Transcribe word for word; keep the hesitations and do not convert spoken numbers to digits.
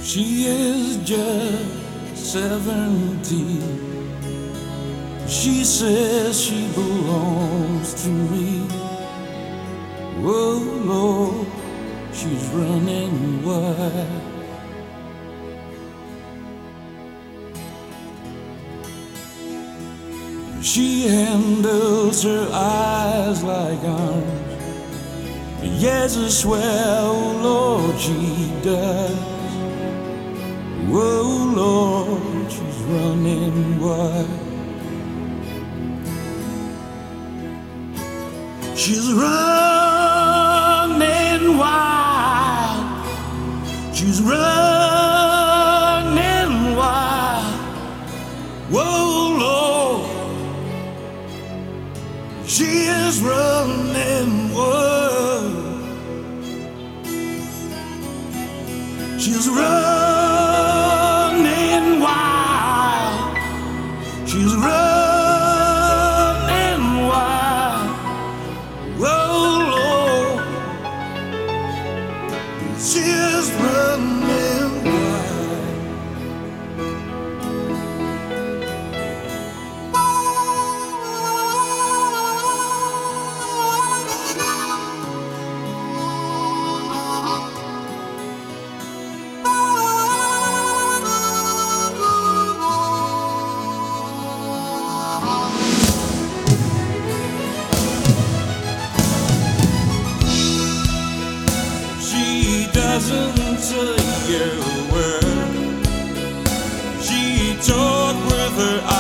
She is just seventeen. She says she belongs to me. Oh Lord, she's running wild. She handles her eyes like arms. Yes, I swear, oh Lord, she does. Oh Lord, she's running wild. She's running wild. She's running wild. Whoa, Lord, she is running wild. She's running wild. She's running wild. Oh Lord, she is running wild. She doesn't say a word. She talks with her eyes.